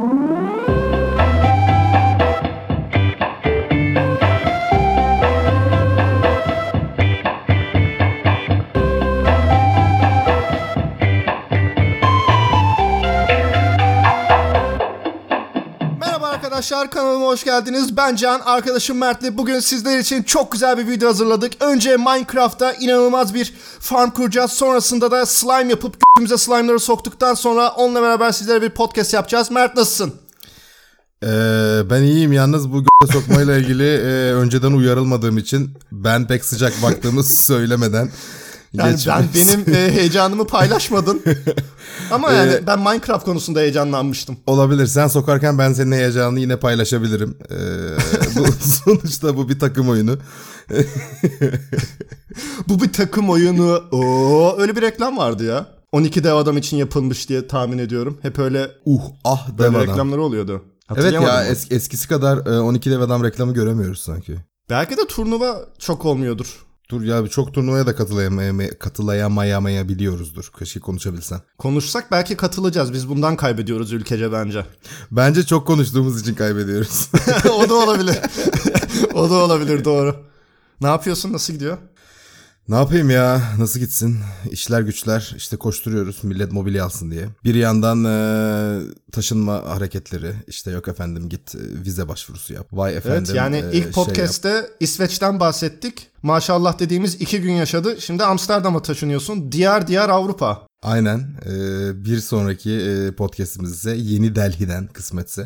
Arkadaşlar kanalıma hoş geldiniz. Ben Can, arkadaşım Mert'le bugün sizler için çok güzel bir video hazırladık. Önce Minecraft'ta inanılmaz bir farm kuracağız. Sonrasında da slime yapıp götümüze slime'ları soktuktan sonra onunla beraber sizlere bir podcast yapacağız. Mert nasılsın? Ben iyiyim, yalnız bu göte sokmayla ilgili önceden uyarılmadığım için ben pek sıcak baktığımı söylemeden yani benim heyecanımı paylaşmadın. Ama yani ben Minecraft konusunda heyecanlanmıştım. Olabilir. Sen sokarken ben senin heyecanını yine paylaşabilirim. Sonuçta bu bir takım oyunu. Bu bir takım oyunu. Öyle bir reklam vardı ya. 12 dev adam için yapılmış diye tahmin ediyorum. Hep öyle dev adam reklamları oluyordu. Evet ya, eskisi kadar 12 dev adam reklamı göremiyoruz sanki. Belki de turnuva çok olmuyordur. Dur ya, çok turnuvaya da katılayamayabiliyoruzdur. Keşke konuşabilsen. Konuşsak belki katılacağız. Biz bundan kaybediyoruz ülkece bence. Bence çok konuştuğumuz için kaybediyoruz. O da olabilir. O da olabilir, doğru. Ne yapıyorsun? Nasıl gidiyor? Ne yapayım ya? Nasıl gitsin? İşler güçler. İşte koşturuyoruz millet mobilya alsın diye. Bir yandan taşınma hareketleri. İşte yok efendim git vize başvurusu yap. Vay efendim. Evet, yani ilk podcast'te İsveç'ten bahsettik. Maşallah dediğimiz 2 gün yaşadı. Şimdi Amsterdam'a taşınıyorsun. Diyar Avrupa. Aynen. Bir sonraki podcast'imiz ise Yeni Delhi'den kısmetse.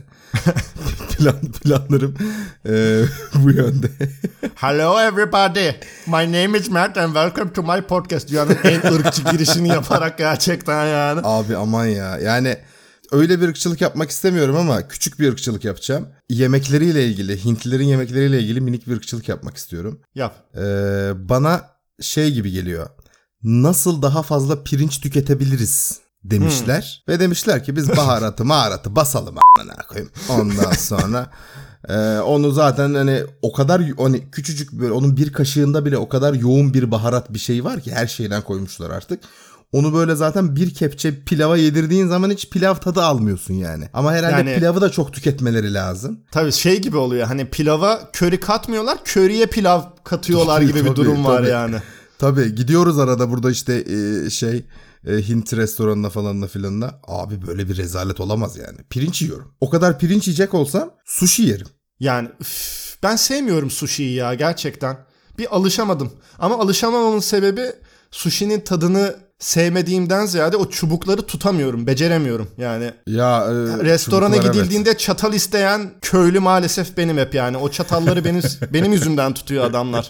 Planlarım bu yönde. Hello everybody. My name is Matt and welcome to my podcast. Dünyanın en ırkçı girişini yaparak gerçekten yani. Abi aman ya. Yani öyle bir ırkçılık yapmak istemiyorum ama küçük bir ırkçılık yapacağım. Yemekleriyle ilgili, Hintlilerin yemekleriyle ilgili minik bir ırkçılık yapmak istiyorum. Yap. Bana şey gibi geliyor. Nasıl daha fazla pirinç tüketebiliriz demişler. Ve demişler ki biz baharatı basalım a**ına koyayım. Ondan sonra onu zaten hani o kadar hani küçücük böyle onun bir kaşığında bile o kadar yoğun bir baharat bir şey var ki her şeyden koymuşlar artık. Onu böyle zaten bir kepçe pilava yedirdiğin zaman hiç pilav tadı almıyorsun yani. Ama herhalde yani, pilavı da çok tüketmeleri lazım. Tabii şey gibi oluyor, hani pilava köri katmıyorlar, köriye pilav katıyorlar gibi bir durum var yani. Tabii gidiyoruz arada burada işte Hint restoranına falanına filanına. Abi böyle bir rezalet olamaz yani. Pirinç yiyorum. O kadar pirinç yiyecek olsam sushi yerim. Yani ben sevmiyorum sushi'yi ya gerçekten. Bir alışamadım. Ama alışamamamın sebebi sushi'nin tadını sevmediğimden ziyade o çubukları tutamıyorum, beceremiyorum yani. Ya restorana gidildiğinde evet, çatal isteyen köylü maalesef benim hep yani. O çatalları benim yüzümden tutuyor adamlar.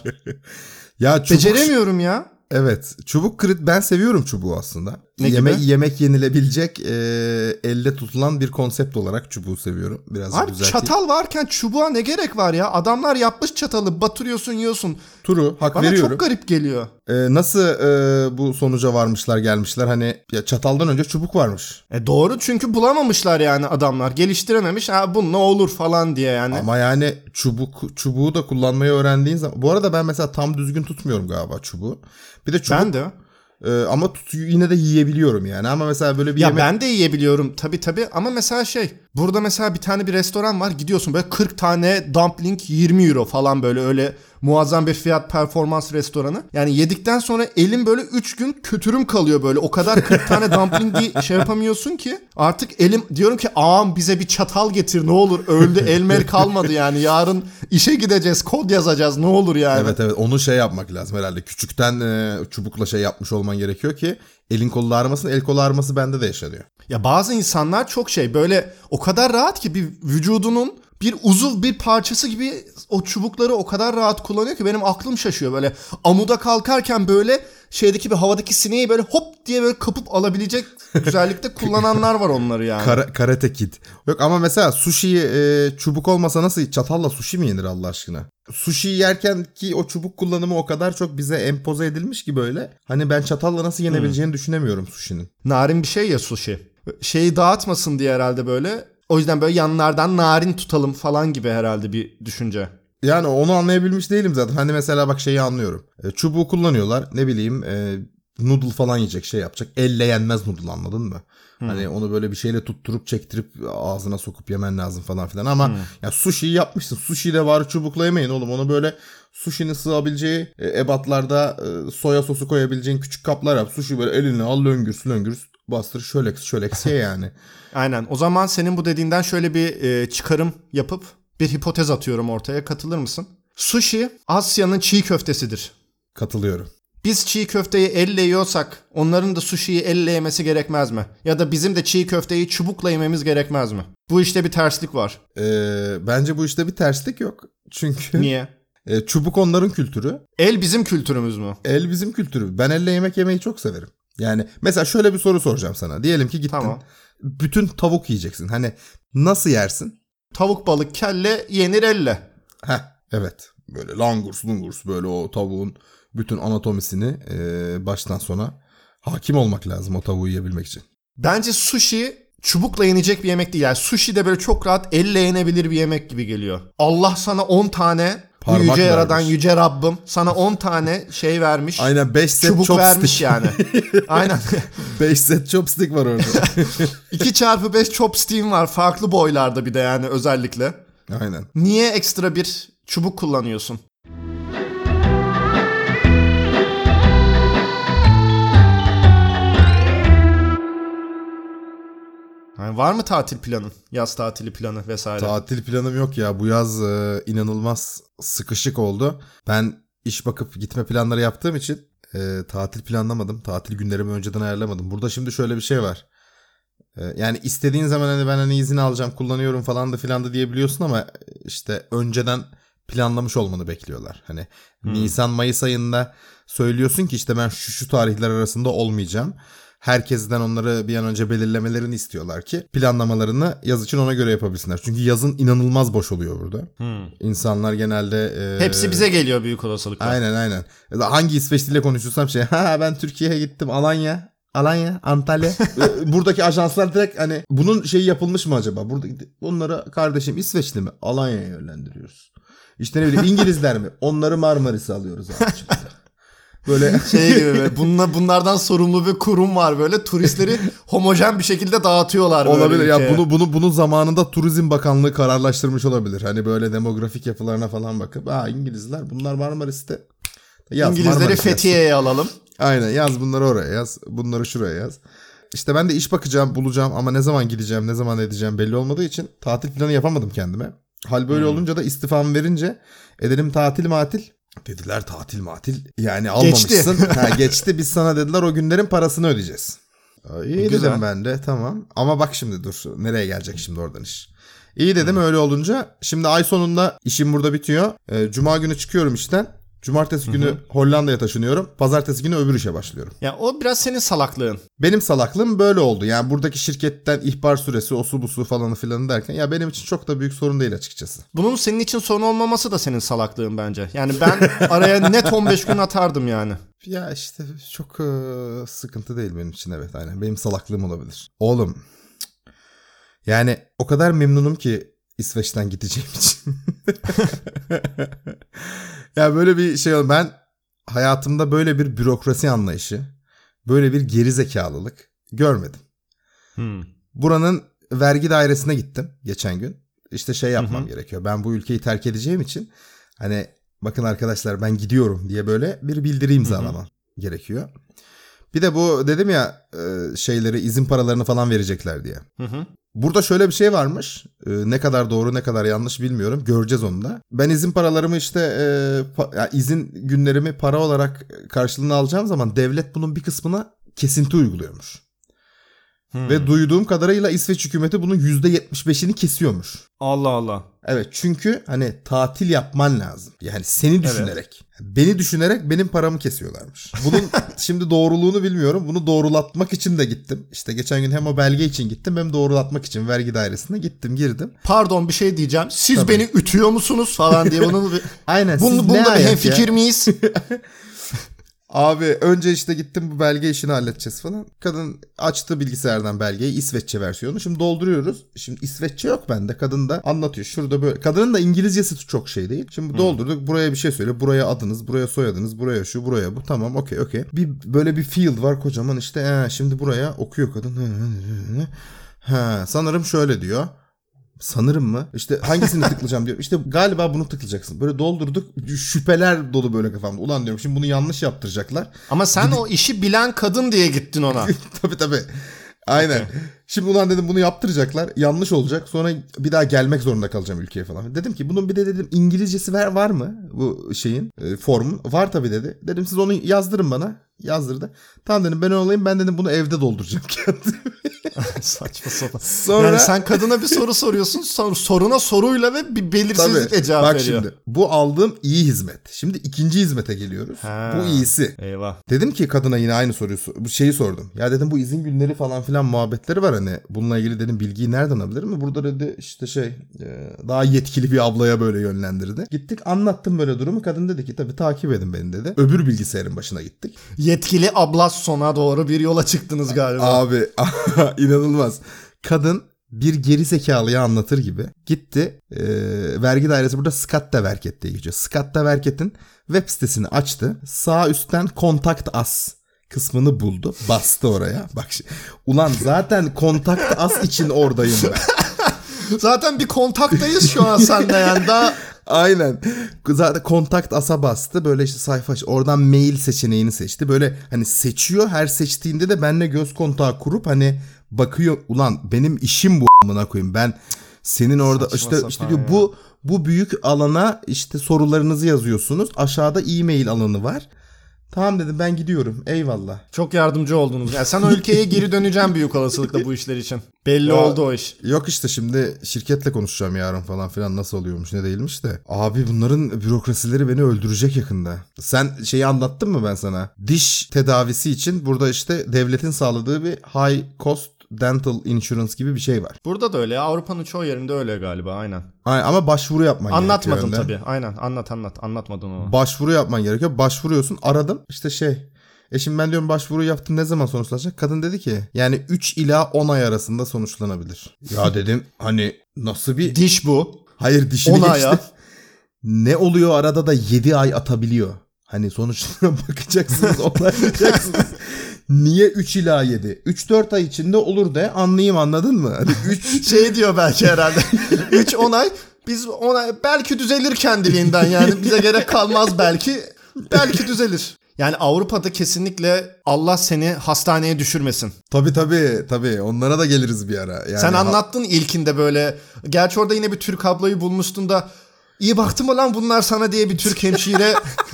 Ya beceremiyorum ya. Evet, çubuk ben seviyorum çubuğu aslında. Yemek yenilebilecek, elle tutulan bir konsept olarak çubuğu seviyorum. Biraz abi çatal varken çubuğa ne gerek var ya? Adamlar yapmış çatalı, batırıyorsun, yiyorsun. Hak bana veriyorum. Bana çok garip geliyor. Nasıl bu sonuca gelmişler hani ya çataldan önce çubuk varmış. Doğru, çünkü bulamamışlar yani adamlar. Geliştirememiş. Bu ne olur falan diye yani. Ama yani çubuğu da kullanmayı öğrendiğin zaman. Bu arada ben mesela tam düzgün tutmuyorum galiba çubuğu. Bir de çubuk. Ben de. Ama yine de yiyebiliyorum yani. Ama mesela böyle bir ya ben de yiyebiliyorum tabii ama mesela burada mesela bir restoran var, gidiyorsun böyle 40 tane dumpling 20 euro falan, böyle öyle muazzam bir fiyat performans restoranı. Yani yedikten sonra elim böyle 3 gün kötürüm kalıyor böyle. O kadar 40 tane dumplingi yapamıyorsun ki. Artık elim, diyorum ki ağam bize bir çatal getir ne olur. Öldü, elmel kalmadı yani. Yarın işe gideceğiz, kod yazacağız ne olur yani. Evet onu yapmak lazım herhalde. Küçükten çubukla yapmış olman gerekiyor ki elin kolu ağrımasın. El kolu ağrıması bende de yaşanıyor. Ya bazı insanlar çok böyle o kadar rahat ki bir vücudunun bir uzuv bir parçası gibi o çubukları o kadar rahat kullanıyor ki benim aklım şaşıyor. Böyle amuda kalkarken böyle bir havadaki sineği böyle hop diye böyle kapıp alabilecek güzellikte kullananlar var onları yani. Karate Kid. Yok ama mesela sushi'yi çubuk olmasa nasıl, çatalla sushi mi yenir Allah aşkına? Sushi'yi yerken ki o çubuk kullanımı o kadar çok bize empoze edilmiş ki böyle. Hani ben çatalla nasıl yenebileceğini düşünemiyorum sushi'nin. Narin bir şey ya sushi. Dağıtmasın diye herhalde böyle. O yüzden böyle yanlardan narin tutalım falan gibi herhalde bir düşünce. Yani onu anlayabilmiş değilim zaten. Hani mesela bak anlıyorum. Çubuğu kullanıyorlar. Ne bileyim noodle falan yiyecek, şey yapacak. Elle yenmez noodle, anladın mı? Hani onu böyle bir şeyle tutturup çektirip ağzına sokup yemen lazım falan filan. Ama ya sushi'yi yapmışsın. Sushi'yi de var, çubukla yemeyin oğlum. Onu böyle sushi'nin sığabileceği ebatlarda soya sosu koyabileceğin küçük kaplar yap. Sushi böyle eline al, löngürs bastır, şöleks ye yani. Aynen. O zaman senin bu dediğinden şöyle bir çıkarım yapıp bir hipotez atıyorum ortaya. Katılır mısın? Sushi Asya'nın çiğ köftesidir. Katılıyorum. Biz çiğ köfteyi elle yiyorsak onların da sushi'yi elle yemesi gerekmez mi? Ya da bizim de çiğ köfteyi çubukla yememiz gerekmez mi? Bu işte bir terslik var. Bence bu işte bir terslik yok. Çünkü Niye? Çubuk onların kültürü. El bizim kültürümüz mü? El bizim kültürü. Ben elle yemek yemeyi çok severim. Yani mesela şöyle bir soru soracağım sana. Diyelim ki gittin. Tamam. Bütün tavuk yiyeceksin. Hani nasıl yersin? Tavuk balık kelle yenir elle. Evet. Böyle langurs böyle o tavuğun bütün anatomisini baştan sona hakim olmak lazım o tavuğu yiyebilmek için. Bence sushi çubukla yenecek bir yemek değil. Yani sushi de böyle çok rahat elle yenebilir bir yemek gibi geliyor. Allah sana 10 tane Parmak yüce vermiş. yaradan yüce Rabbim sana 10 tane şey vermiş. Aynen 5 set çubuk chopstick. vermiş yani. Aynen. 5 set chopstick var orada. 2x5 chopstick'im var farklı boylarda bir de yani özellikle. Aynen. Niye ekstra bir çubuk kullanıyorsun? Yani var mı tatil planın? Yaz tatili planı vesaire? Tatil planım yok ya. Bu yaz inanılmaz sıkışık oldu. Ben iş bakıp gitme planları yaptığım için tatil planlamadım. Tatil günlerimi önceden ayarlamadım. Burada şimdi şöyle bir şey var. Yani istediğin zaman hani ben hani izin alacağım, kullanıyorum falan da filan da diyebiliyorsun ama işte önceden planlamış olmanı bekliyorlar. Hani Nisan-Mayıs ayında söylüyorsun ki işte ben şu tarihler arasında olmayacağım. Herkesten onları bir an önce belirlemelerini istiyorlar ki planlamalarını yaz için ona göre yapabilsinler. Çünkü yazın inanılmaz boş oluyor burada. İnsanlar genelde... Hepsi bize geliyor büyük olasılıkla. Aynen. Hangi İsveçliyle konuşursam ben Türkiye'ye gittim, Alanya, Antalya. Buradaki ajanslar direkt hani bunun şeyi yapılmış mı acaba? Bunları kardeşim İsveçli mi? Alanya'ya yönlendiriyoruz. İşte ne bileyim İngilizler mi? Onları Marmaris'e alıyoruz abi. Böyle şey gibi bunlardan sorumlu bir kurum var böyle turistleri homojen bir şekilde dağıtıyorlar böyle. Olabilir ya, ülkeye. bunu zamanında Turizm Bakanlığı kararlaştırmış olabilir. Hani böyle demografik yapılarına falan bakıp İngilizler bunlar Marmaris'te. İngilizleri Marmaris Fethiye'ye alalım. Aynen, yaz bunları oraya yaz. Bunları şuraya yaz. İşte ben de iş bakacağım, bulacağım ama ne zaman gideceğim, ne zaman edeceğim belli olmadığı için tatil planı yapamadım kendime. Hal böyle olunca da istifamı verince dedim tatil matil. Dediler tatil matil yani almamışsın. Geçti. Biz sana dediler o günlerin parasını ödeyeceğiz. İyi Güzel. dedim ben de, tamam. Ama bak şimdi dur, nereye gelecek şimdi oradan iş. İyi dedim öyle olunca. Şimdi ay sonunda işim burada bitiyor. Cuma günü çıkıyorum işten. Cumartesi günü Hollanda'ya taşınıyorum. Pazartesi günü öbür işe başlıyorum. Ya o biraz senin salaklığın. Benim salaklığım böyle oldu. Yani buradaki şirketten ihbar süresi, osu busu falanı filanı derken ya benim için çok da büyük sorun değil açıkçası. Bunun senin için sorun olmaması da senin salaklığın bence. Yani ben araya net 15 gün atardım yani. Ya işte çok sıkıntı değil benim için, evet aynen. Benim salaklığım olabilir. Oğlum yani o kadar memnunum ki İsveç'ten gideceğim için. Ya böyle bir şey, ben hayatımda böyle bir bürokrasi anlayışı, böyle bir geri zekalılık görmedim. Buranın vergi dairesine gittim geçen gün. İşte şey yapmam gerekiyor. Ben bu ülkeyi terk edeceğim için hani bakın arkadaşlar ben gidiyorum diye böyle bir bildiri imzalamam gerekiyor. Bir de bu dedim ya şeyleri, izin paralarını falan verecekler diye. Burada şöyle bir şey varmış. Ne kadar doğru ne kadar yanlış bilmiyorum. Göreceğiz onu da. Ben izin paralarımı işte izin günlerimi para olarak karşılığını alacağım zaman devlet bunun bir kısmına kesinti uyguluyormuş. Ve duyduğum kadarıyla İsveç hükümeti bunun %75'ini kesiyormuş. Allah Allah. Evet, çünkü hani tatil yapman lazım. Yani seni düşünerek. Evet. Beni düşünerek benim paramı kesiyorlarmış. Bunun şimdi doğruluğunu bilmiyorum. Bunu doğrulatmak için de gittim. İşte geçen gün hem o belge için gittim hem doğrulatmak için vergi dairesine gittim, girdim. Pardon bir şey diyeceğim. Siz Tabii. beni ütüyor musunuz falan diye bunu aynen. bunda bir hemfikir miyiz? Abi önce işte gittim bu belge işini halledeceğiz falan. Kadın açtı bilgisayardan belgeyi, İsveççe versiyonu. Şimdi dolduruyoruz. Şimdi İsveççe yok bende. Kadın da anlatıyor. Şurada böyle. Kadının da İngilizcesi çok şey değil. Şimdi doldurduk. Buraya bir şey söyle. Buraya adınız, buraya soyadınız, buraya şu, buraya bu. Tamam, okey. Bir böyle bir field var kocaman işte. Şimdi buraya okuyor kadın. Sanırım şöyle diyor. Sanırım mı? İşte hangisini tıklayacağım diyor. İşte galiba bunu tıklayacaksın. Böyle doldurduk. Şüpheler dolu böyle kafamda. Ulan diyorum şimdi bunu yanlış yaptıracaklar. Ama sen o işi bilen kadın diye gittin ona. Tabii. Aynen. Okay. Şimdi ulan dedim bunu yaptıracaklar. Yanlış olacak. Sonra bir daha gelmek zorunda kalacağım ülkeye falan. Dedim ki bunun bir de dedim İngilizcesi var mı? Bu şeyin formun. Var tabii dedi. Dedim siz onu yazdırın bana. Yazdırdı. Tamam dedim ben olayım. Ben dedim bunu evde dolduracağım kendimi. Saçma sapan. Sonra... Yani sen kadına bir soru soruyorsun. Soruna soruyla ve bir belirsizlikle cevap bak veriyor. Bak şimdi bu aldığım iyi hizmet. Şimdi ikinci hizmete geliyoruz. Bu iyisi. Eyvah. Dedim ki kadına yine aynı soruyu şeyi sordum. Ya dedim bu izin günleri falan filan muhabbetleri var hani. Bununla ilgili dedim bilgiyi nereden alabilirim mi? Burada dedi işte daha yetkili bir ablaya böyle yönlendirdi. Gittik anlattım böyle durumu. Kadın dedi ki tabii takip edin beni dedi. Öbür bilgisayarın başına gittik. Yetkili abla sona doğru bir yola çıktınız galiba. Abi inanılmaz. Kadın bir geri zekalıya anlatır gibi gitti. Vergi dairesi burada Skatteverket diye geçiyor. Skatteverket'in web sitesini açtı. Sağ üstten Kontakt Us kısmını buldu. Bastı oraya. Bak ulan zaten Kontakt Us için oradayım ben. Zaten bir kontaktayız şu an seninle yani daha... Aynen. Zaten Kontakt As'a bastı. Böyle işte sayfa oradan mail seçeneğini seçti. Böyle hani seçiyor. Her seçtiğinde de benimle göz kontağı kurup hani bakıyor. Ulan benim işim bu amına koyayım. Ben senin orada işte diyor bu büyük alana işte sorularınızı yazıyorsunuz. Aşağıda e-mail alanı var. Tamam dedim ben gidiyorum. Eyvallah. Çok yardımcı oldunuz. Yani sen o ülkeye geri döneceğim büyük olasılıkla bu işler için. Belli oldu o iş. Yok işte şimdi şirketle konuşacağım yarın falan filan nasıl oluyormuş ne değilmiş de. Abi bunların bürokrasileri beni öldürecek yakında. Sen şeyi anlattın mı ben sana? Diş tedavisi için burada işte devletin sağladığı bir high cost dental insurance gibi bir şey var. Burada da öyle. Avrupa'nın çoğu yerinde öyle galiba aynen. Ama başvuru yapman gerekiyor. Anlatmadım tabii. Aynen anlat. Anlatmadın onu. Başvuru yapman gerekiyor. Başvuruyorsun. Aradım. İşte şimdi ben diyorum başvuru yaptım ne zaman sonuçlanacak? Kadın dedi ki yani 3 ila 10 ay arasında sonuçlanabilir. Ya dedim hani nasıl bir... Diş bu. Hayır dişini geçti. Ne oluyor arada da 7 ay atabiliyor. Hani sonuçlarına bakacaksınız onaylayacaksınız. Niye 3 ila 7? 3-4 ay içinde olur de anlayayım anladın mı? Hani 3 diyor belki herhalde. 3-10 ay biz 10 ay belki düzelir kendiliğinden yani bize gerek kalmaz belki düzelir. Yani Avrupa'da kesinlikle Allah seni hastaneye düşürmesin. Tabii onlara da geliriz bir ara. Yani sen anlattın ilkinde böyle. Gerçi orada yine bir Türk ablayı bulmuştun da iyi baktı mı lan bunlar sana diye bir Türk hemşire.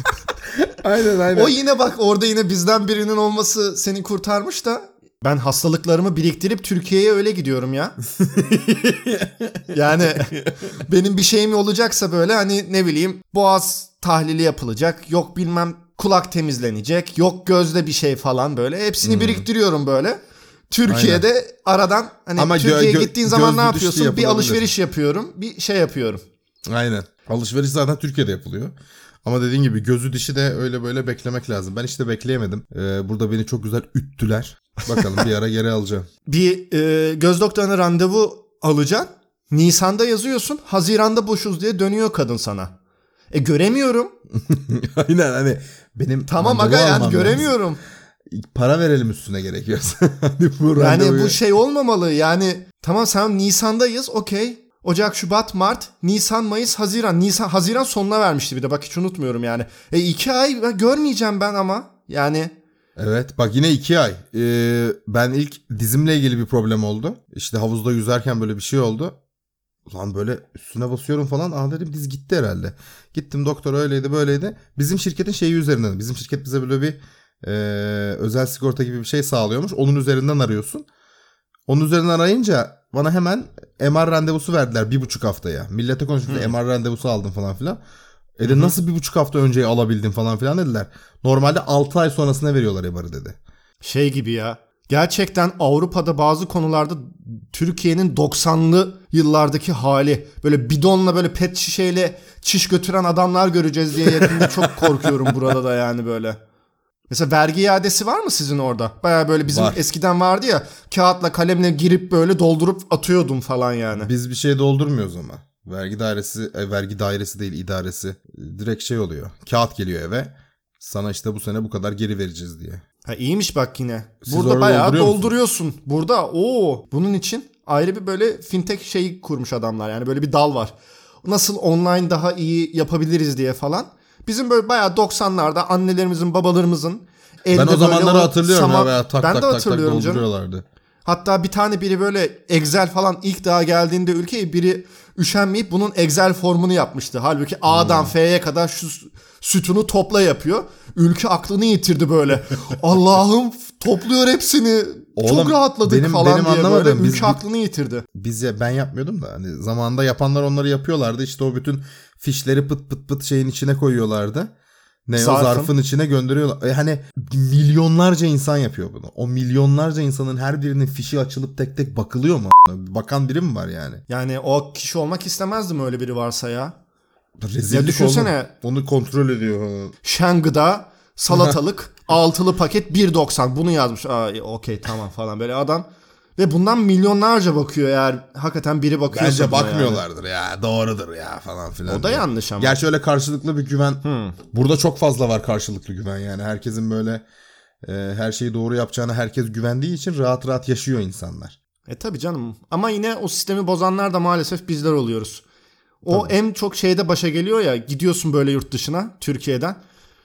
Aynen. O yine bak orada yine bizden birinin olması seni kurtarmış da ben hastalıklarımı biriktirip Türkiye'ye öyle gidiyorum ya. Yani benim bir şeyim olacaksa böyle hani ne bileyim boğaz tahlili yapılacak. Yok bilmem kulak temizlenecek. Yok gözde bir şey falan böyle. Hepsini biriktiriyorum böyle. Türkiye'de aynen. Aradan hani ama Türkiye'ye gittiğin zaman ne yapıyorsun? Bir alışveriş yapıyorum. Bir şey yapıyorum. Aynen. Alışveriş zaten Türkiye'de yapılıyor. Ama dediğin gibi gözü dişi de öyle böyle beklemek lazım. Ben işte bekleyemedim. Burada beni çok güzel üttüler. Bakalım bir ara geri alacağım. Bir göz doktoruna randevu alacaksın. Nisan'da yazıyorsun. Haziran'da boşuz diye dönüyor kadın sana. Göremiyorum. Aynen hani benim tamam aga yani göremiyorum. Para verelim üstüne gerekiyorsa. Yani bu şey olmamalı. Yani tamam sen Nisan'dayız okey. Ocak, Şubat, Mart, Nisan, Mayıs, Haziran. Haziran sonuna vermişti bir de bak hiç unutmuyorum yani. 2 ay görmeyeceğim ben ama yani. Evet bak yine 2 ay. Ben ilk dizimle ilgili bir problem oldu. İşte havuzda yüzerken böyle bir şey oldu. Ulan böyle üstüne basıyorum falan. Dedim diz gitti herhalde. Gittim doktor öyleydi böyleydi. Bizim şirketin şeyi üzerinden. Bizim şirket bize böyle bir özel sigorta gibi bir şey sağlıyormuş. Onun üzerinden arıyorsun. Onun üzerinden arayınca bana hemen MR randevusu verdiler 1,5 haftaya. Millete konuştuk MR randevusu aldım falan filan. Nasıl 1,5 hafta önce alabildim falan filan dediler. Normalde 6 ay sonrasına veriyorlar MR'ı dedi. Şey gibi ya. Gerçekten Avrupa'da bazı konularda Türkiye'nin 90'lı yıllardaki hali. Böyle bidonla böyle pet şişeyle çiş götüren adamlar göreceğiz diye yakında çok korkuyorum burada da yani böyle. Mesela vergi iadesi var mı sizin orada? Baya böyle bizim Var. eskiden vardı ya, kağıtla kalemle girip böyle doldurup atıyordum falan yani. Biz bir şey doldurmuyoruz ama. Vergi dairesi değil, idaresi. Direkt şey oluyor. Kağıt geliyor eve. Sana işte bu sene bu kadar geri vereceğiz diye. Ha, iyiymiş bak yine. Siz Burada orada bayağı dolduruyor musun? dolduruyorsun. Burada bunun için ayrı bir böyle fintech şeyi kurmuş adamlar. Yani böyle bir dal var. Nasıl online daha iyi yapabiliriz diye falan. Bizim böyle bayağı 90'larda annelerimizin, babalarımızın elde Ben o böyle zamanları hatırlıyorum sama- ya. Tak Ben tak de tak tak hatırlıyorum canım. dolduruyorlardı. Hatta bir tane biri böyle Excel falan ilk daha geldiğinde ülkeye biri üşenmeyip bunun Excel formunu yapmıştı. Halbuki A'dan F'ye kadar şu sütunu topla yapıyor. Ülke aklını yitirdi böyle. Allah'ım topluyor hepsini. Oğlum, çok rahatladık benim falan diye anlamadığım, böyle biz- ülke aklını yitirdi. Ben yapmıyordum da hani zamanında yapanlar onları yapıyorlardı. İşte o bütün fişleri pıt pıt pıt şeyin içine koyuyorlardı. O zarfın içine gönderiyorlar. Hani milyonlarca insan yapıyor bunu. O milyonlarca insanın her birinin fişi açılıp tek tek bakılıyor mu? Bakan biri mi var yani? Yani o kişi olmak istemezdim öyle biri varsa ya. Rezillik Ya düşünsene. oğlum. Onu kontrol ediyor. Şengı'da salatalık altılı paket 1.90 bunu yazmış. Okey tamam falan böyle adam. Ve bundan milyonlarca bakıyor eğer hakikaten biri bakıyorsa. Bence buna bakmıyorlardır ya. Doğrudur ya falan filan. Yani. O da yanlış ama. Gerçi öyle karşılıklı bir güven. Burada çok fazla var karşılıklı güven yani. Herkesin böyle her şeyi doğru yapacağına herkes güvendiği için rahat rahat yaşıyor insanlar. Tabii canım. Ama yine o sistemi bozanlar da maalesef bizler oluyoruz. O en çok şeyde başa geliyor ya, gidiyorsun böyle yurt dışına Türkiye'den.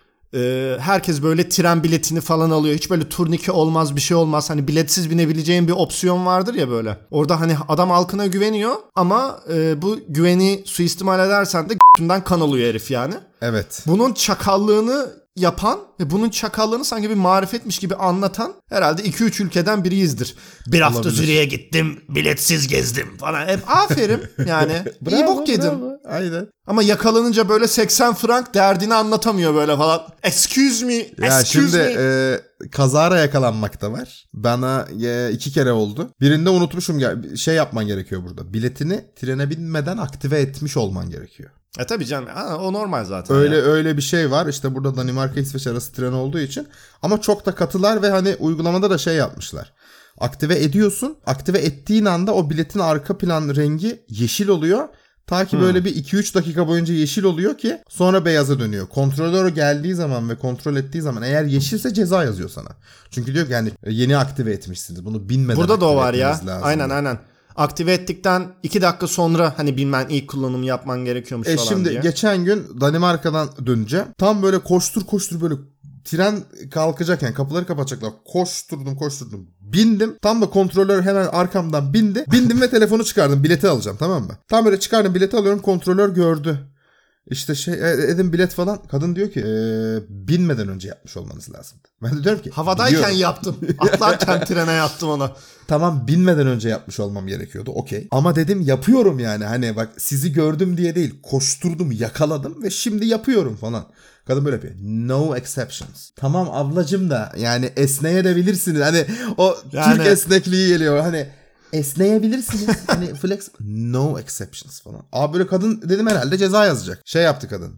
Herkes böyle tren biletini falan alıyor. Hiç böyle turnike olmaz, bir şey olmaz. Hani biletsiz binebileceğin bir opsiyon vardır ya böyle. Orada hani adam halkına güveniyor ama bu güveni suistimal edersen de g***ünden kan alıyor herif yani. Evet. Bunun çakallığını yapan ve bunun çakallığını sanki bir marifetmiş gibi anlatan herhalde 2-3 ülkeden biriyizdir. Bir hafta Olabilir. Zürich'e gittim, biletsiz gezdim falan. Hep aferin yani. İyi bok yedin. Aynen. Ama yakalanınca böyle 80 frank derdini anlatamıyor böyle falan. Excuse me, Ya excuse şimdi me. kazara yakalanmak da var. Bana 2 kere oldu. Birinde unutmuşum. Şey yapman gerekiyor burada. Biletini trene binmeden aktive etmiş olman gerekiyor. Tabii canım. O normal zaten. Öyle bir şey var. İşte burada Danimarka İsveç arası tren olduğu için. Ama çok da katılar ve hani uygulamada da şey yapmışlar. Aktive ediyorsun. Aktive ettiğin anda o biletin arka plan rengi yeşil oluyor. Ta ki böyle bir 2-3 dakika boyunca yeşil oluyor ki sonra beyaza dönüyor. Kontrolör geldiği zaman ve kontrol ettiği zaman eğer yeşilse ceza yazıyor sana. Çünkü diyor ki yani yeni aktive etmişsiniz. Bunu binmeden Burada da o var aktive ya. etmeniz lazım. Aynen. Aktive ettikten 2 dakika sonra hani bilmem ilk kullanımı yapman gerekiyormuş falan Şimdi diye. geçen gün Danimarka'dan döneceğim. Tam böyle koştur böyle tren kalkacakken kapıları kapatacaklar. Koşturdum. Bindim. Tam da kontrolör hemen arkamdan bindi. Bindim ve telefonu çıkardım. Bileti alacağım, tamam mı? Tam böyle çıkardım, bileti alıyorum. Kontrolör gördü. İşte dedim bilet falan. Kadın diyor ki binmeden önce yapmış olmanız lazım. Ben de diyorum ki Havadayken biliyorum. yaptım. Atlarken trene yattım ona. Tamam, binmeden önce yapmış olmam gerekiyordu. Okey. Ama dedim yapıyorum yani. Hani bak, sizi gördüm diye değil. Koşturdum, yakaladım ve şimdi yapıyorum falan. Kadın böyle yapıyor. No exceptions. Tamam ablacım da yani esneyebilirsiniz. Hani o Yani... Türk esnekliği geliyor. Hani esneyebilirsiniz. Hani flex. No exceptions falan. Abi böyle kadın dedim herhalde ceza yazacak. Şey yaptı kadın.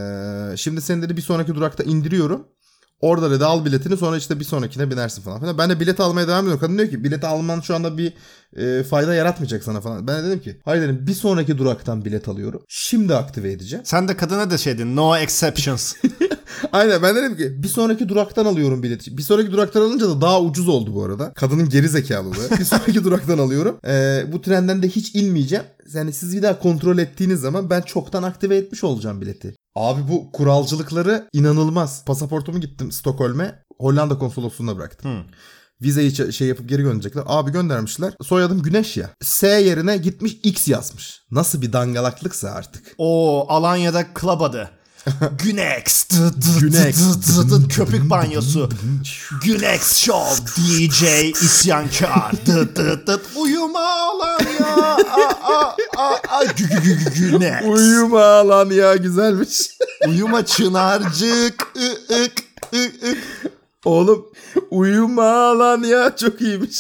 Şimdi seni dedi bir sonraki durakta indiriyorum. Orada dedi al biletini, sonra işte bir sonrakine binersin falan. Ben de bilet almaya devam ediyorum. Kadın diyor ki bileti alman şu anda bir fayda yaratmayacak sana falan. Ben de dedim ki hayır dedim, bir sonraki duraktan bilet alıyorum. Şimdi aktive edeceğim. Sen de kadına da şey dedin, no exceptions. Aynen, ben dedim ki bir sonraki duraktan alıyorum bileti. Bir sonraki duraktan alınca da daha ucuz oldu bu arada. Kadının geri zekalılığı. Bir sonraki duraktan alıyorum. Bu trenden de hiç inmeyeceğim. Yani siz bir daha kontrol ettiğiniz zaman ben çoktan aktive etmiş olacağım bileti. Abi bu kuralcılıkları inanılmaz. Pasaportumu gittim Stockholm'e. Hollanda konsolosluğuna bıraktım. Vizeyi şey yapıp geri gönderecekler. Abi göndermişler. Soyadım Güneş ya. S yerine gitmiş X yazmış. Nasıl bir dangalaklıksa artık. O Alanya'da club adı. Günex. Günex. Köpük banyosu. Günex Show. DJ isyankar. Uyuma Alanya. Günex. Uyuma lan ya, güzelmiş. Uyuma Çınarcık. Oğlum uyuma lan ya, çok iyiymiş.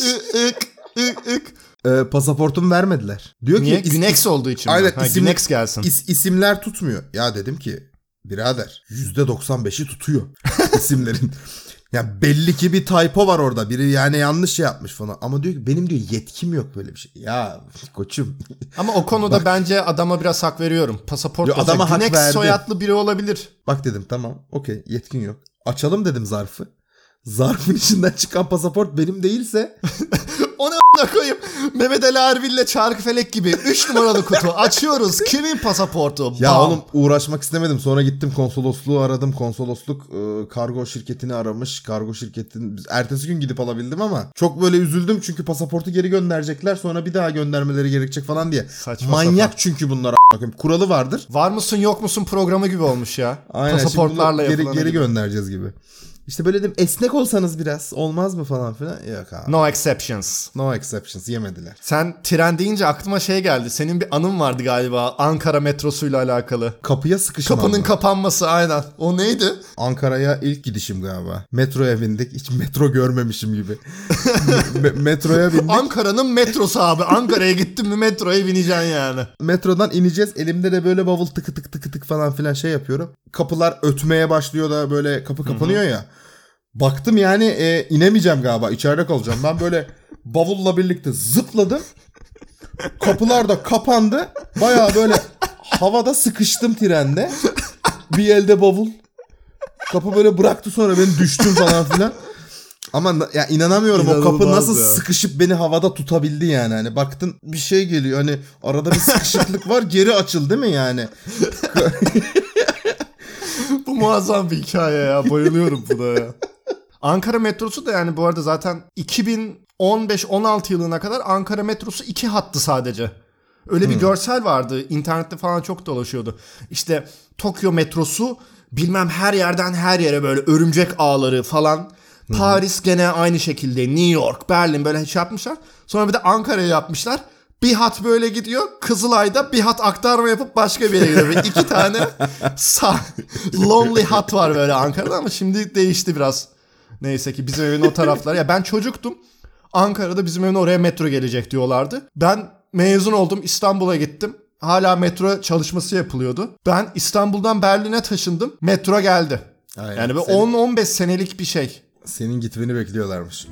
Pasaportumu vermediler. Diyor Niye? ki Günex olduğu için. Aynen, Günex gelsin. İsimler tutmuyor. Ya dedim ki birader %95'i tutuyor isimlerin. Ya belli ki bir typo var orada. Biri yani yanlış şey yapmış falan. Ama diyor ki benim diyor yetkim yok böyle bir şey. Ya koçum. Ama o konuda bence adama biraz hak veriyorum. Pasaport Yo, adama hak Günex verdi. soyadlı biri olabilir. Bak dedim tamam okey yetkin yok. Açalım dedim zarfı. Zarfın içinden çıkan pasaport benim değilse O ne a**ına koyayım? Mehmet Ali Erbil'le Çarkıfelek gibi 3 numaralı kutu açıyoruz. Kimin pasaportu? ya Bam. oğlum uğraşmak istemedim. Sonra gittim konsolosluğu aradım. Konsolosluk kargo şirketini aramış. Kargo şirketin ertesi gün gidip alabildim ama çok böyle üzüldüm çünkü pasaportu geri gönderecekler. Sonra bir daha göndermeleri gerekecek falan diye. Saçma Manyak sapan. çünkü bunlar a**ına koyayım. Kuralı vardır. Var mısın yok musun programı gibi olmuş ya. Aynen, Pasaportlarla şimdi bunu yapılan. geri göndereceğiz gibi. İşte böyle dedim esnek olsanız biraz olmaz mı falan filan. Yok abi. No exceptions. No exceptions yemediler. Sen tren deyince aklıma şey geldi. Senin bir anın vardı galiba Ankara metrosuyla alakalı. Kapıya sıkışmam. Kapının kapanması aynen. O neydi? Ankara'ya ilk gidişim galiba. Metroya bindik. Hiç metro görmemişim gibi. Metroya bindik. Ankara'nın metrosu abi. Ankara'ya gittin mi metroya bineceksin yani. Metrodan ineceğiz. Elimde de böyle bavul tıkı tık tıkı tık falan filan şey yapıyorum. Kapılar ötmeye başlıyor da böyle kapı kapanıyor ya. Baktım yani inemeyeceğim galiba. İçeride kalacağım. Ben böyle bavulla birlikte zıpladım. Kapılar da kapandı. Baya böyle havada sıkıştım trende. Bir elde bavul. Kapı böyle bıraktı sonra beni düştüm falan filan. Ama ya inanamıyorum o kapı nasıl sıkışıp beni havada tutabildi yani. Hani baktın bir şey geliyor hani arada bir sıkışıklık var geri açıl değil mi yani? Bu muazzam bir hikaye ya. Bayılıyorum buna ya. Ankara metrosu da yani bu arada zaten 2015-16 yılına kadar Ankara metrosu 2 hattı sadece. Öyle bir görsel vardı. İnternette falan çok dolaşıyordu. İşte Tokyo metrosu bilmem her yerden her yere böyle örümcek ağları falan. Paris gene aynı şekilde. New York, Berlin böyle şey yapmışlar. Sonra bir de Ankara'ya yapmışlar. Bir hat böyle gidiyor. Kızılay'da bir hat aktarma yapıp başka bir yere gidiyor. Ve 2 tane lonely hat var böyle Ankara'da ama şimdi değişti biraz. Neyse ki bizim evin o tarafları. Ya ben çocuktum. Ankara'da bizim evin oraya metro gelecek diyorlardı. Ben mezun oldum. İstanbul'a gittim. Hala metro çalışması yapılıyordu. Ben İstanbul'dan Berlin'e taşındım. Metro geldi. Aynen. Yani 10-15 senelik bir şey. Senin gitmeni bekliyorlarmış.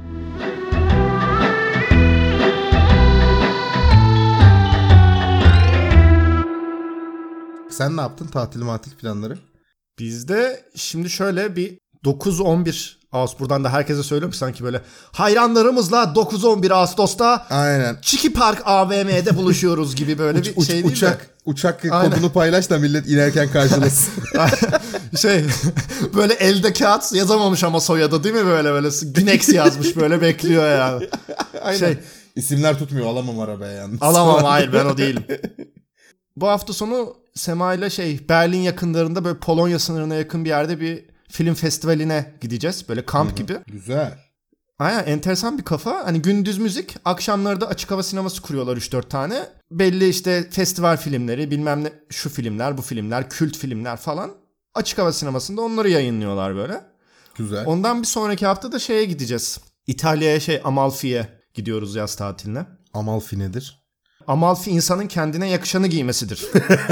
Sen ne yaptın? Tatil planları? Bizde şimdi şöyle bir 9-11 Ağustos buradan da herkese söylüyorum sanki böyle hayranlarımızla 9-11 Ağustos'ta Aynen. Çiki Park AVM'de buluşuyoruz gibi böyle bir şey değil mi? Uçak Aynen. kodunu paylaş da millet inerken karşılasın. Şey böyle elde kağıt yazamamış ama soyadı değil mi böyle Günex yazmış böyle bekliyor yani. Aynen. Şey, İsimler tutmuyor alamam arabaya yalnız. alamam hayır ben o değilim. Bu hafta sonu Sema ile Berlin yakınlarında böyle Polonya sınırına yakın bir yerde bir film festivaline gideceğiz. Böyle kamp gibi. Güzel. Aynen enteresan bir kafa. Hani gündüz müzik, akşamları da açık hava sineması kuruyorlar 3-4 tane. Belli işte festival filmleri, bilmem ne şu filmler, bu filmler, kült filmler falan. Açık hava sinemasında onları yayınlıyorlar böyle. Güzel. Ondan bir sonraki hafta da şeye gideceğiz. İtalya'ya Amalfi'ye gidiyoruz yaz tatiline. Amalfi nedir? Amalfi insanın kendine yakışanı giymesidir.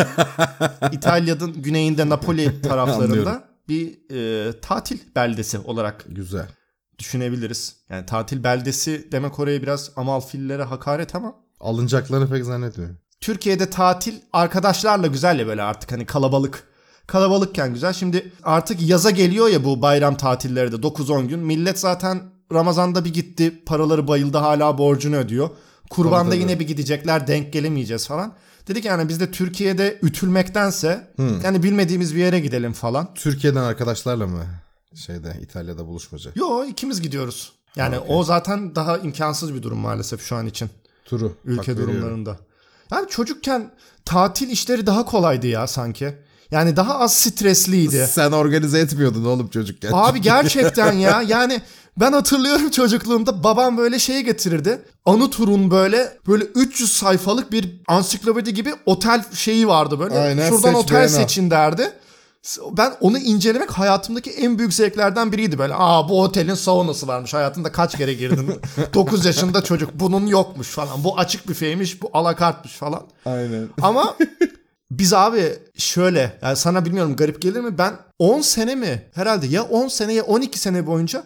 İtalya'nın güneyinde Napoli taraflarında bir tatil beldesi olarak Güzel. düşünebiliriz. Yani tatil beldesi demek oraya biraz Amalfililere hakaret ama. Alınacaklarını pek zannetmiyorum. Türkiye'de tatil arkadaşlarla güzel ya böyle artık hani kalabalık. Kalabalıkken güzel. Şimdi artık yaza geliyor ya bu bayram tatilleri de 9-10 gün. Millet zaten Ramazan'da bir gitti. Paraları bayıldı hala borcunu ödüyor. Kurban'da yine bir gidecekler denk gelemeyeceğiz falan. Dedik yani biz de Türkiye'de ütülmektense yani bilmediğimiz bir yere gidelim falan. Türkiye'den arkadaşlarla mı İtalya'da buluşmaca? Yo ikimiz gidiyoruz. Yani o zaten daha imkansız bir durum maalesef şu an için. Turu. Ülke durumlarında. Yani çocukken tatil işleri daha kolaydı ya sanki. Yani daha az stresliydi. Sen organize etmiyordun oğlum çocukken. Abi gerçekten ya. Yani ben hatırlıyorum çocukluğumda babam böyle şey getirirdi. Anı turun böyle 300 sayfalık bir ansiklopedi gibi otel şeyi vardı böyle. Aynen, şuradan seç, otel beğen seçin derdi. Ben onu incelemek hayatımdaki en büyük zevklerden biriydi böyle. Bu otelin saunası varmış. Hayatında kaç kere girdin? 9 yaşında çocuk. Bunun yokmuş falan. Bu açık büfeymiş. Bu alakartmış falan. Aynen. Ama biz abi şöyle yani sana bilmiyorum garip gelir mi? Ben 10 sene mi herhalde ya 10 sene ya 12 sene boyunca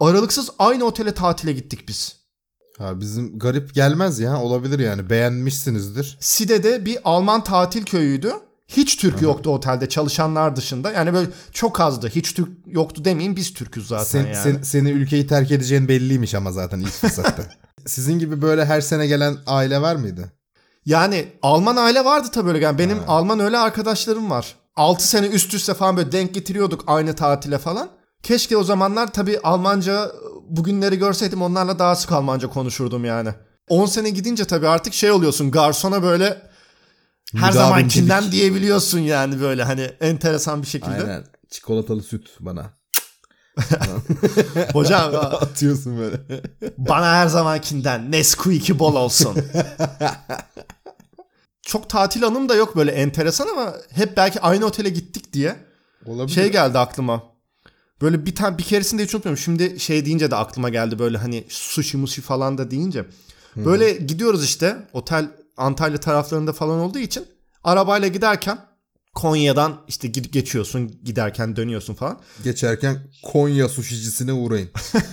aralıksız aynı otele tatile gittik biz. Ha, bizim garip gelmez ya, olabilir yani, beğenmişsinizdir. Side'de bir Alman tatil köyüydü. Hiç Türk yoktu otelde çalışanlar dışında. Yani böyle çok azdı. Hiç Türk yoktu demeyeyim, biz Türk'üz zaten yani. Seni ülkeyi terk edeceğin belliymiş ama zaten ilk fırsatta. Sizin gibi böyle her sene gelen aile var mıydı? Yani Alman aile vardı tabii öyle. Yani benim Alman öyle arkadaşlarım var. 6 sene üst üste falan böyle denk getiriyorduk aynı tatile falan. Keşke o zamanlar tabii Almanca, bugünleri görseydim onlarla daha sık Almanca konuşurdum yani. 10 sene gidince tabii artık şey oluyorsun, garsona böyle her zamankinden diyebiliyorsun yani, böyle hani enteresan bir şekilde. Aynen, çikolatalı süt bana. Hocam atıyorsun böyle. Bana her zamankinden Nesquik'i bol olsun. Çok tatil anım da yok böyle enteresan ama hep belki aynı otele gittik diye. Olabilir. Şey geldi aklıma. Böyle bir keresinde hiç unutmuyorum. Şimdi şey deyince de aklıma geldi, böyle hani sushi mushi falan da deyince. Böyle gidiyoruz işte, otel Antalya taraflarında falan olduğu için arabayla giderken Konya'dan işte geçiyorsun, giderken dönüyorsun falan. Geçerken Konya sushicisine uğrayın.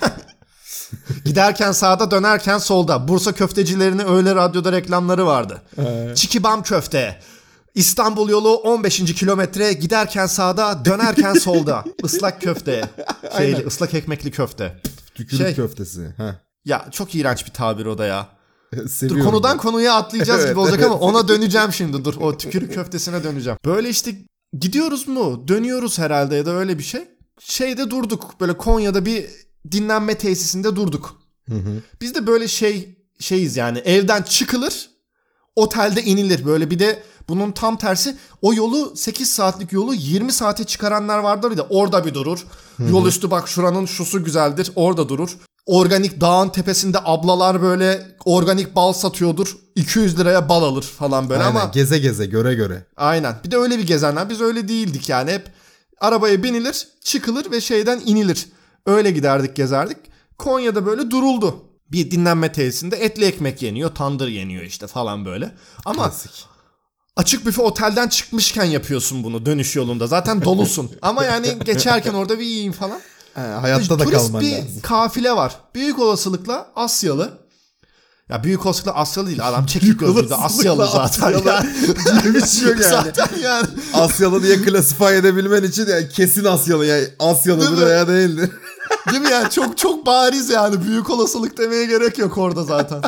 Giderken sağda, dönerken solda. Bursa köftecilerinin öğle radyoda reklamları vardı. Çikibam köfte. İstanbul yolu 15. kilometre, giderken sağda, dönerken solda. Islak köfte. Islak ekmekli köfte. Tükürük köftesi. Heh. Ya çok iğrenç bir tabir o da ya. Seviyorum. Dur, konudan konuya atlayacağız gibi olacak ama ona döneceğim şimdi, dur. O tükürük köftesine döneceğim. Böyle işte gidiyoruz mu? Dönüyoruz herhalde ya da öyle bir şey. Şeyde durduk. Böyle Konya'da bir dinlenme tesisinde durduk. Biz de böyle şeyiz yani, evden çıkılır, otelde inilir. Böyle bir de bunun tam tersi, o yolu 8 saatlik yolu 20 saate çıkaranlar vardır, bir de orada bir durur. Yol üstü bak şuranın şusu güzeldir, orada durur. Organik dağın tepesinde ablalar böyle organik bal satıyordur. 200 liraya bal alır falan böyle. Aynen, ama geze geze, göre göre. Aynen. Bir de öyle bir gezenler. Biz öyle değildik yani. Hep arabaya binilir, çıkılır ve şeyden inilir. Öyle giderdik, gezerdik. Konya'da böyle duruldu. Bir dinlenme tesisinde etli ekmek yeniyor, tandır yeniyor işte falan böyle. Ama Klasik. açık büfe otelden çıkmışken yapıyorsun bunu dönüş yolunda. Zaten dolusun. Ama yani geçerken orada bir yiyeyim falan. Hayatta da Turist kalman bir lazım. kafile var. Büyük olasılıkla Asyalı. Ya büyük olasılıkla Asyalı değil. Adam çekik gözlü de Asyalı zaten. Diye bir şey yok yani. Zaten yani. Asyalı diye klasify edebilmen için yani kesin Asyalı, yani Asyalıdır veya değildir. Değil mi yani? Çok çok bariz yani. Büyük olasılık demeye gerek yok orada zaten.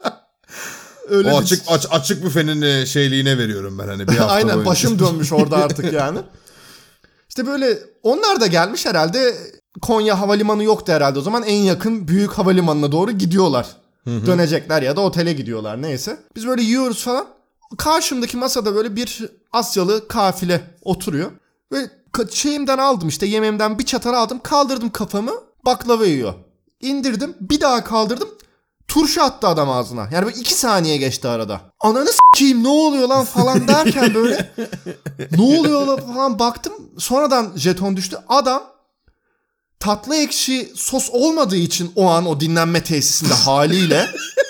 Öyle o açık büfenin şeyliğine veriyorum ben, hani bir hafta Aynen boyunca. başım dönmüş orada artık yani. İşte böyle onlar da gelmiş herhalde. Konya havalimanı yoktu herhalde o zaman. En yakın büyük havalimanına doğru gidiyorlar. Dönecekler ya da otele gidiyorlar, neyse. Biz böyle yiyoruz falan. Karşımdaki masada böyle bir Asyalı kafile oturuyor. Ve şeyimden aldım işte, yemeğimden bir çatal aldım. Kaldırdım kafamı, baklava yiyor. İndirdim, bir daha kaldırdım. Turşu attı adam ağzına. Yani böyle 2 saniye geçti arada. Ananı s**eyim, ne oluyor lan falan derken böyle ne oluyor lan falan baktım. Sonradan jeton düştü. Adam tatlı ekşi sos olmadığı için o an o dinlenme tesisinde haliyle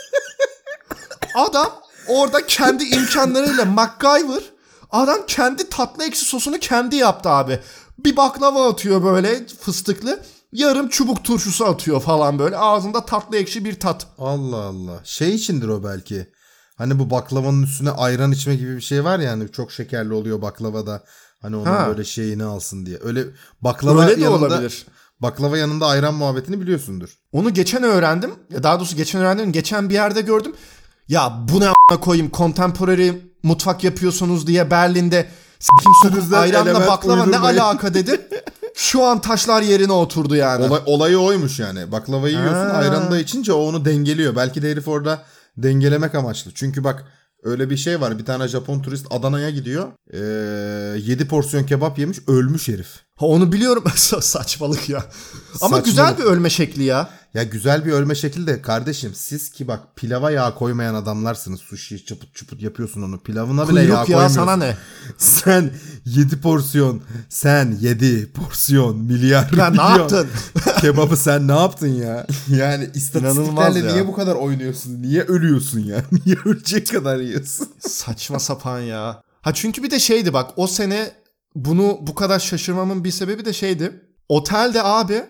adam orada kendi imkanlarıyla MacGyver, adam kendi tatlı ekşi sosunu kendi yaptı abi. Bir baklava atıyor böyle fıstıklı. Yarım çubuk turşusu atıyor falan böyle. Ağzında tatlı ekşi bir tat. Allah Allah. Şey içindir o belki. Hani bu baklavanın üstüne ayran içme gibi bir şey var ya, hani çok şekerli oluyor baklavada. Hani onun böyle şeyini alsın diye. Öyle baklava Öyle de yanında, olabilir. baklava yanında ayran muhabbetini biliyorsundur. Onu geçen öğrendim. Ya daha doğrusu geçen bir yerde gördüm. Ya bu ne a**ına koyayım, contemporary mutfak yapıyorsunuz diye Berlin'de s**kim ayranla baklava ne alaka dedim. Şu an taşlar yerine oturdu yani. Olayı oymuş yani. Baklavayı yiyorsun, ayranı da içince o onu dengeliyor. Belki de herif orada dengelemek amaçlı. Çünkü bak, öyle bir şey var. Bir tane Japon turist Adana'ya gidiyor. 7 porsiyon kebap yemiş, ölmüş herif. Ha, onu biliyorum. Saçmalık ya. Ama güzel bir ölme şekli ya. Ya güzel bir ölme şekli de kardeşim, siz ki bak pilava yağ koymayan adamlarsınız. Sushi çıpıt çıpıt yapıyorsun onu. Pilavına bile yağ koymuyorsun. Sana ne? Sen 7 porsiyon, sen 7 porsiyon milyar. Ya ne yaptın? Kebabı sen ne yaptın ya? Yani istatistiklerle niye bu kadar oynuyorsun? Niye ölüyorsun ya? Niye ölecek kadar yiyorsun? Saçma sapan ya. Ha çünkü bir de şeydi bak, o sene bunu bu kadar şaşırmamın bir sebebi de şeydi. Otelde abi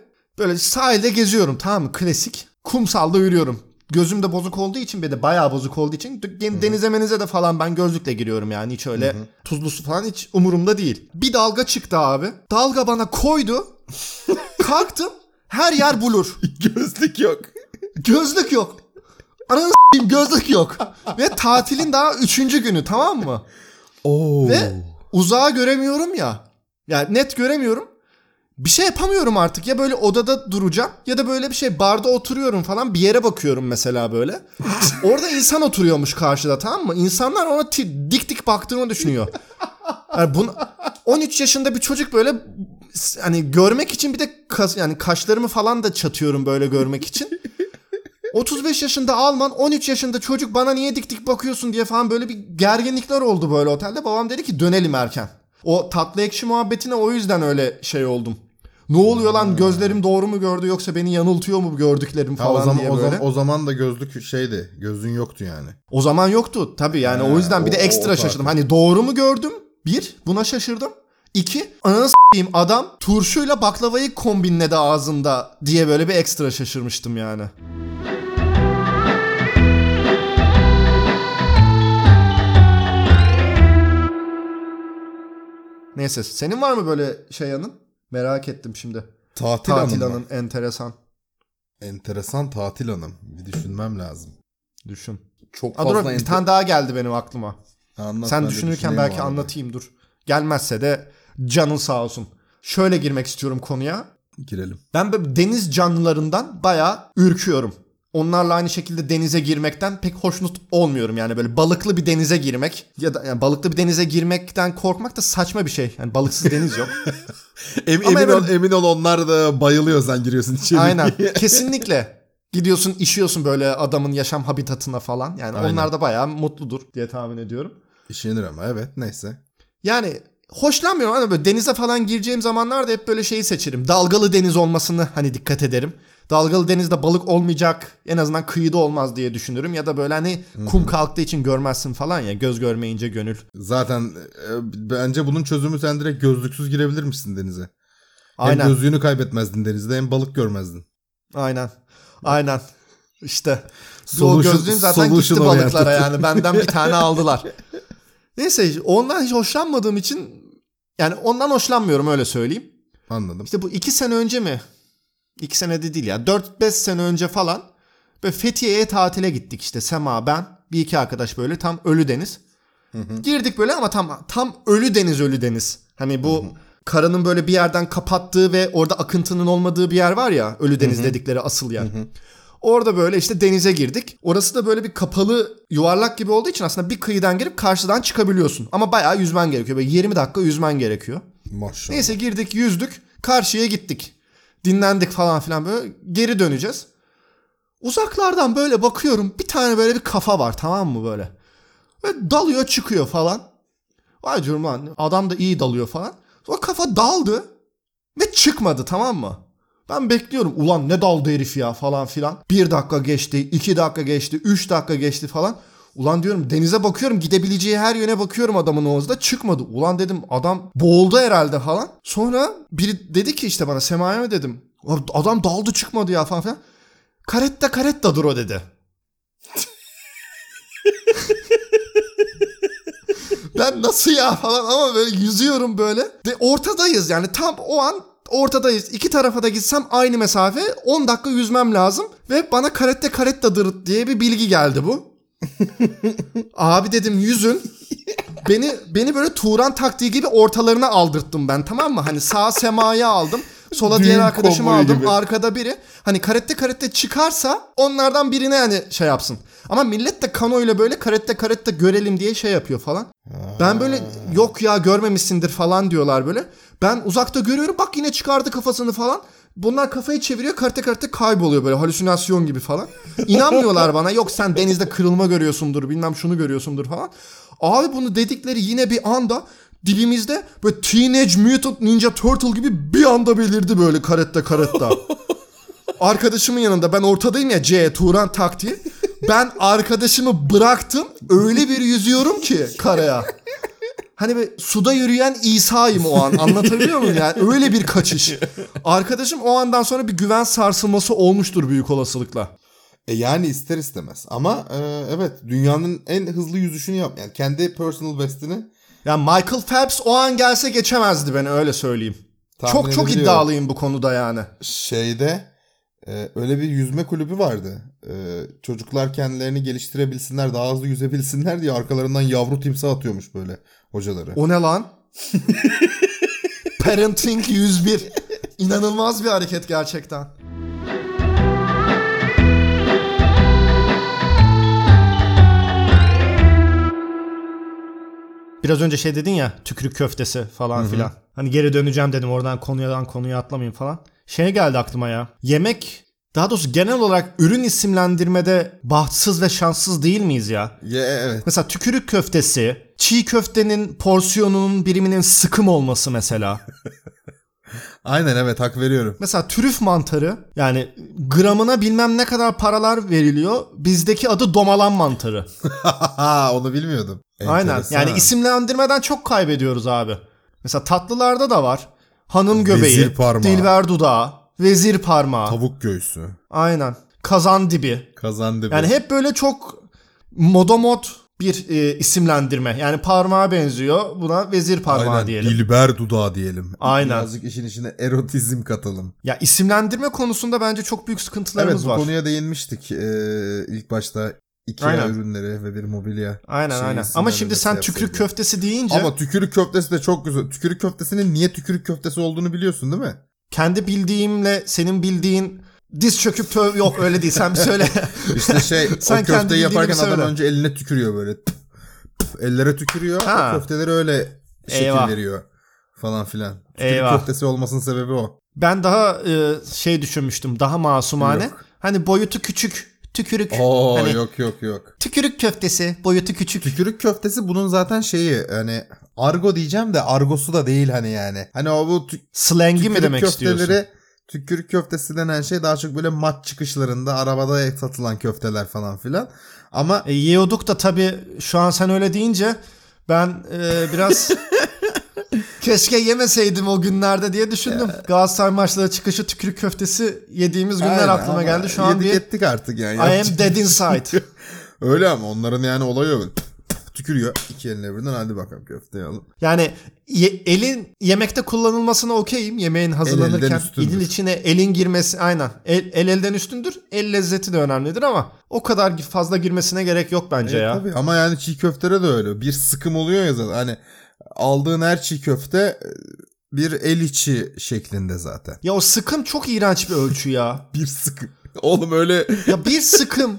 Böyle sahilde geziyorum, tamam mı? Klasik. Kumsalda yürüyorum. Gözüm de bozuk olduğu için, bir de bayağı bozuk olduğu için denize menize de falan ben gözlükle giriyorum yani. Hiç öyle tuzlu su falan hiç umurumda değil. Bir dalga çıktı abi. Dalga bana koydu. Kalktım. Her yer bulur. Gözlük yok. Gözlük yok. Ananı s**eyim, gözlük yok. Ve tatilin daha 3. günü, tamam mı? Oo. Ve uzağa göremiyorum ya. Yani net göremiyorum. Bir şey yapamıyorum artık. Ya böyle odada duracağım ya da böyle bir şey barda oturuyorum falan. Bir yere bakıyorum mesela böyle. Orada insan oturuyormuş karşıda, tamam mı? İnsanlar ona dik dik baktığını düşünüyor. Yani 13 yaşında bir çocuk böyle hani görmek için, bir de yani kaşlarımı falan da çatıyorum böyle görmek için. 35 yaşında Alman, 13 yaşında çocuk, bana niye dik dik bakıyorsun diye falan böyle bir gerginlikler oldu böyle otelde. Babam dedi ki dönelim erken. O tatlı ekşi muhabbetine o yüzden öyle şey oldum. Ne oluyor lan, gözlerim doğru mu gördü yoksa beni yanıltıyor mu gördüklerim falan diye böyle. O zaman da gözlük şeydi, gözün yoktu yani. O zaman yoktu tabii yani, o yüzden bir de ekstra şaşırdım. Hani doğru mu gördüm? Bir, buna şaşırdım. İki, ananı s**eyim, adam turşuyla baklavayı kombinledi ağzında diye böyle bir ekstra şaşırmıştım yani. Neyse, senin var mı böyle şey anın? Merak ettim şimdi. Tatil anın enteresan. Enteresan tatil anım. Bir düşünmem lazım. Düşün. Çok fazla bir tane daha geldi benim aklıma. Anlat, sen düşünürken belki anlatayım, dur. Gelmezse de canın sağ olsun. Şöyle girmek istiyorum konuya. Girelim. Ben böyle deniz canlılarından bayağı ürküyorum. Onlarla aynı şekilde denize girmekten pek hoşnut olmuyorum. Yani böyle balıklı bir denize girmek ya da yani balıklı bir denize girmekten korkmak da saçma bir şey. Yani balıksız deniz yok. Emin ol onlar da bayılıyor, sen giriyorsun içeri. Aynen. Kesinlikle. Gidiyorsun, işiyorsun böyle adamın yaşam habitatına falan. Yani aynen. Onlar da bayağı mutludur diye tahmin ediyorum. İşenir ama, evet, neyse. Yani hoşlanmıyorum. Hani böyle denize falan gireceğim zamanlarda hep böyle şeyi seçerim. Dalgalı deniz olmasını hani dikkat ederim. Dalgalı denizde balık olmayacak, en azından kıyıda olmaz diye düşünürüm. Ya da böyle hani kum kalktığı için görmezsin falan ya, göz görmeyince gönül. Zaten bence bunun çözümü, sen direkt gözlüksüz girebilir misin denize? Aynen. Hem gözlüğünü kaybetmezdin denizde, hem balık görmezdin. Aynen. İşte o gözlüğüm zaten gitti balıklara yani, benden bir tane aldılar. Neyse, ondan hiç hoşlanmadığım için, yani ondan hoşlanmıyorum, öyle söyleyeyim. Anladım. İşte bu 2 sene önce mi? 2 sene de değil ya, 4-5 sene önce falan böyle Fethiye'ye tatile gittik işte, Sema, ben, bir iki arkadaş, böyle tam Ölüdeniz. Girdik böyle ama tam Ölüdeniz. Hani bu karanın böyle bir yerden kapattığı ve orada akıntının olmadığı bir yer var ya, Ölüdeniz dedikleri asıl yer. Orada böyle işte denize girdik. Orası da böyle bir kapalı yuvarlak gibi olduğu için aslında bir kıyıdan girip karşıdan çıkabiliyorsun. Ama bayağı yüzmen gerekiyor. Böyle 20 dakika yüzmen gerekiyor. Maşallah. Neyse, girdik, yüzdük. Karşıya gittik. Dinlendik falan filan, böyle geri döneceğiz. Uzaklardan böyle bakıyorum, bir tane böyle bir kafa var, tamam mı böyle. Ve dalıyor çıkıyor falan. Vay diyorum lan, adam da iyi dalıyor falan. O kafa daldı ve çıkmadı, tamam mı? Ben bekliyorum, ulan ne daldı herif ya falan filan. 1 dakika geçti, 2 dakika geçti, 3 dakika geçti falan. Ulan diyorum, denize bakıyorum, gidebileceği her yöne bakıyorum adamın Oğuz'da, çıkmadı. Ulan dedim, adam boğuldu herhalde falan. Sonra biri dedi ki işte bana, Sema'ya mı dedim. Adam daldı çıkmadı ya falan filan. Karettadır o dedi. Ben nasıl ya falan, ama böyle yüzüyorum böyle. Ve ortadayız yani, tam o an ortadayız. 2 tarafa da gitsem aynı mesafe, 10 dakika yüzmem lazım. Ve bana karettadır diye bir bilgi geldi bu. Abi dedim, yüzün. Beni böyle Turan taktiği gibi ortalarına aldırttım ben, tamam mı? Hani sağa Sema'ya aldım. Sola diğer arkadaşımı aldım. Gibi. Arkada biri. Hani karette çıkarsa onlardan birine hani şey yapsın. Ama millet de kanoyla böyle karette görelim diye şey yapıyor falan. Ben böyle yok ya görmemişsindir falan diyorlar böyle. Ben uzakta görüyorum, bak yine çıkardı kafasını falan. Bunlar kafayı çeviriyor, karette kayboluyor böyle, halüsinasyon gibi falan. İnanmıyorlar bana, yok sen denizde kırılma görüyorsundur, bilmem şunu görüyorsundur falan. Abi bunu dedikleri yine bir anda dibimizde böyle Teenage Mutant Ninja Turtle gibi bir anda belirdi böyle karette. Arkadaşımın yanında, ben ortadayım ya, Turan taktiği. Ben arkadaşımı bıraktım, öyle bir yüzüyorum ki karaya. hani bir suda yürüyen İsa'yım o an. Anlatabiliyor muyum yani? Öyle bir kaçış. Arkadaşım o andan sonra bir güven sarsılması olmuştur büyük olasılıkla. Yani ister istemez. Ama evet, dünyanın en hızlı yüzüşünü yap. Yani kendi personal bestini. Yani Michael Phelps o an gelse geçemezdi beni, öyle söyleyeyim. Çok iddialıyım bu konuda yani. Öyle bir yüzme kulübü vardı. Çocuklar kendilerini geliştirebilsinler, daha hızlı yüzebilsinler diye arkalarından yavru timsah atıyormuş böyle hocaları. O ne lan? Parenting 101. İnanılmaz bir hareket gerçekten. Biraz önce şey dedin ya, tükürük köftesi falan filan. Hani geri döneceğim dedim, oradan konuya atlamayayım falan. Şey geldi aklıma ya. Yemek, daha doğrusu genel olarak ürün isimlendirmede bahtsız ve şanssız değil miyiz ya? Evet. Mesela tükürük köftesi, çiğ köftenin porsiyonunun biriminin sıkım olması mesela. Aynen, evet, hak veriyorum. Mesela trüf mantarı, yani gramına bilmem ne kadar paralar veriliyor. Bizdeki adı domalan mantarı. Onu bilmiyordum. Aynen. Enteresan. Yani isimlendirmeden çok kaybediyoruz abi. Mesela tatlılarda da var. Hanım göbeği, Vezir parmağı, dilber dudağı, vezir parmağı. tavuk göğsü. Aynen. Kazan dibi. Kazan dibi. Yani hep böyle çok modomot bir isimlendirme. Yani parmağa benziyor. Buna vezir parmağı Aynen, diyelim. dilber dudağı diyelim. Aynen. Birazcık işin içine erotizm katalım. Ya isimlendirme konusunda bence çok büyük sıkıntılarımız var. Evet, bu konuya değinmiştik ilk başta. IKEA ürünleri ve bir mobilya. Aynen. Ama şimdi sen tükürük köftesi deyince... Ama tükürük köftesi de çok güzel. Tükürük köftesinin niye tükürük köftesi olduğunu biliyorsun değil mi? Kendi bildiğimle senin bildiğin diz çöküp yok öyle değil, sen bir söyle. İşte sen o köfteyi yaparken adam söyle. önce eline tükürüyor böyle. Ellere tükürüyor. O köfteleri öyle şekil veriyor falan filan. Tükürük köftesi olmasının sebebi o. Ben daha düşünmüştüm, daha masumane. Yok. Hani boyutu küçük. Tükürük. Hani, yok. Tükürük köftesi, boyutu küçük. Tükürük köftesi bunun zaten şeyi, hani argo diyeceğim de argosu da değil hani yani. Hani o bu slangi mi demek istiyorsun? Tükürük köftesi denen şey daha çok böyle maç çıkışlarında arabada satılan köfteler falan filan. Ama yiyorduk da tabii, şu an sen öyle deyince ben biraz keşke yemeseydim o günlerde diye düşündüm. Galatasaray maçları çıkışı tükürük köftesi yediğimiz günler aklıma geldi. Şu an ettik artık yani. I am dead inside. Öyle ama onların yani olayı öyle. Tükürüyor iki eline birden, hadi bakalım köfteyi alın. Yani elin yemekte kullanılmasına okeyim, yemeğin hazırlanırken elin içine elin girmesi, aynen. El elden üstündür. El lezzeti de önemlidir ama o kadar fazla girmesine gerek yok bence ya. Tabii. Ama yani çiğ köftede de öyle. Bir sıkım oluyor ya zaten. Hani aldığın her çiğ köfte bir el içi şeklinde zaten. Ya o sıkım çok iğrenç bir ölçü ya. Bir sıkım. Oğlum öyle. Ya bir sıkım.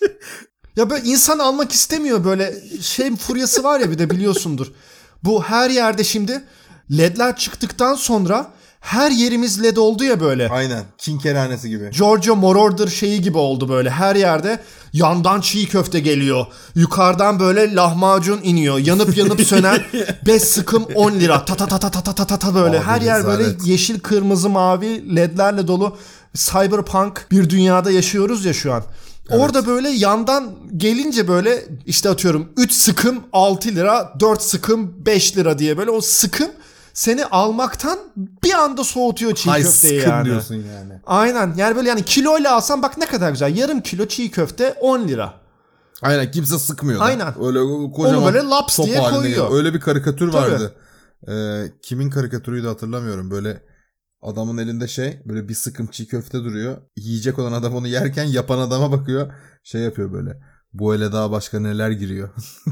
Ya böyle insan almak istemiyor, böyle furyası var ya, bir de biliyorsundur. Bu her yerde şimdi ledler çıktıktan sonra her yerimiz led oldu ya böyle. Aynen. Çin kerhanesi gibi. Giorgio Moroder şeyi gibi oldu böyle. Her yerde yandan çiğ köfte geliyor. Yukarıdan böyle lahmacun iniyor. Yanıp sönen 5 sıkım 10 lira. Ta ta ta ta ta ta ta böyle. Abi, her yer böyle yeşil, kırmızı, mavi ledlerle dolu cyberpunk bir dünyada yaşıyoruz ya şu an. Evet. Orada böyle yandan gelince böyle işte atıyorum 3 sıkım 6 lira, 4 sıkım 5 lira diye böyle o sıkım seni almaktan bir anda soğutuyor çiğ köfteyi yani. Sıkım diyorsun yani. Aynen, yani böyle yani kiloyla alsan bak ne kadar güzel, yarım kilo çiğ köfte 10 lira. Aynen, kimse sıkmıyor da. Aynen. Öyle kocaman onu böyle laps diye koyuyor. Öyle bir karikatür vardı. Kimin karikatürüydü hatırlamıyorum, böyle adamın elinde böyle bir sıkım çiğ köfte duruyor. Yiyecek olan adam onu yerken yapan adama bakıyor. Yapıyor böyle. Bu ele daha başka neler giriyor.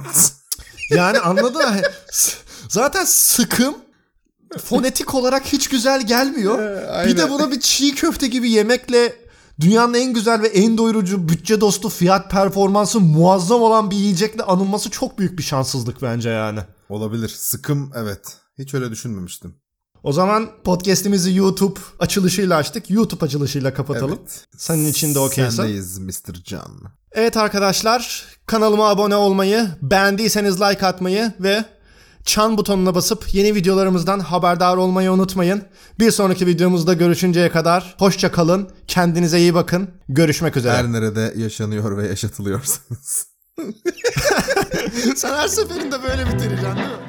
Yani anladın mı? Zaten sıkım fonetik olarak hiç güzel gelmiyor. Bir de buna bir çiğ köfte gibi yemekle dünyanın en güzel ve en doyurucu, bütçe dostu, fiyat performansı muazzam olan bir yiyecekle anılması çok büyük bir şanssızlık bence yani. Olabilir. Sıkım, evet. Hiç öyle düşünmemiştim. O zaman podcast'imizi YouTube açılışıyla açtık. YouTube açılışıyla kapatalım. Evet. Senin için de okeyse. Sendeyiz Mr. Can. Evet arkadaşlar, kanalıma abone olmayı, beğendiyseniz like atmayı ve çan butonuna basıp yeni videolarımızdan haberdar olmayı unutmayın. Bir sonraki videomuzda görüşünceye kadar hoşça kalın, kendinize iyi bakın, görüşmek üzere. Her nerede yaşanıyor ve yaşatılıyorsanız. Sen her seferinde böyle bitireceksin değil mi?